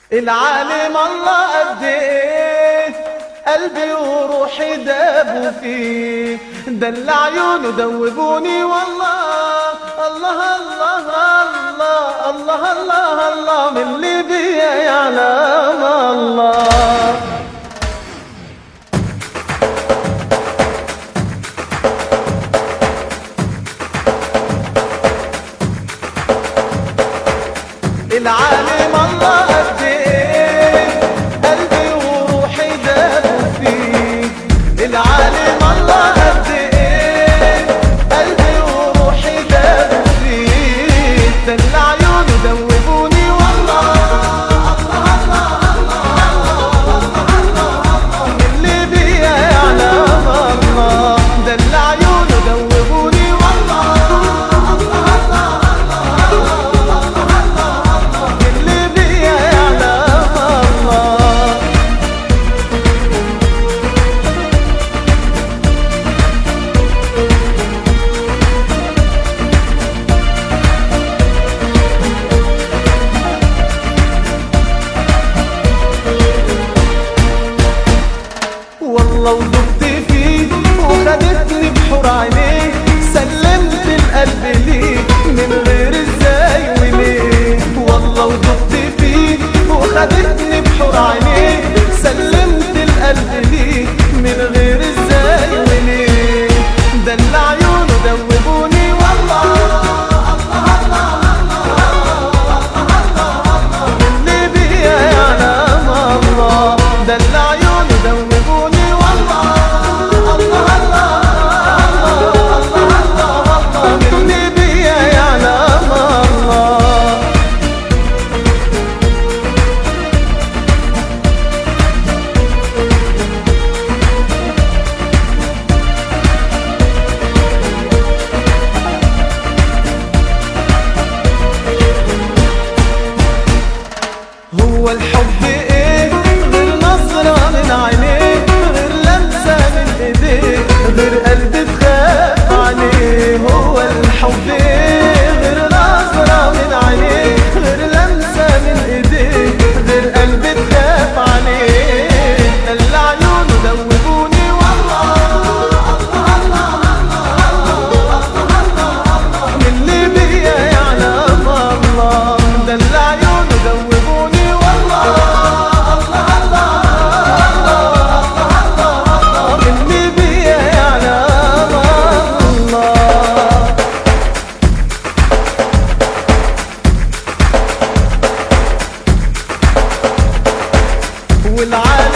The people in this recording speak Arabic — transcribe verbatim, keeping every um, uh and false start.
العالم الله قد ايه قلبي وروحي دابوا فيه، دل عيونه دوبوني والله. الله الله الله الله الله الله من اللي بيا يعلم الله. العالم الله قد ايه قلبي وروحي دابوا فيه، العالم الله قد ايه قلبي وروحي دابوا فيه، دل عيونه دوبوني والله. الله الله الله الله من اللي بيا يعلم الله، دل عيونه دوبوني والله. والله وذبت فيه وخدتني بحور عينيه، سلمت القلب ليه من غير ازاي وليه. والله وذبت فيه وخدتني بحور عينيه، سلمت القلب ليه من غير ازاي وليه، دل عيونه دوبوني والله. اللي بيا يعلم الله، دل عيونه دوبوني والله. الله الله الله من اللي بيا يعلم الله. هو الحب ايه غير نظرة من عينيه، غير لمسة من ايديه، غير قلب تخاف عليه. هو الحب ايه غير نظرة من عينيه، غير لمسة من ايديه، غير قلب تخاف عليه، دل عيونه دوبوني والله. من اللي بيا يعلم الله، دل عيونه دوبوني والله. والعالم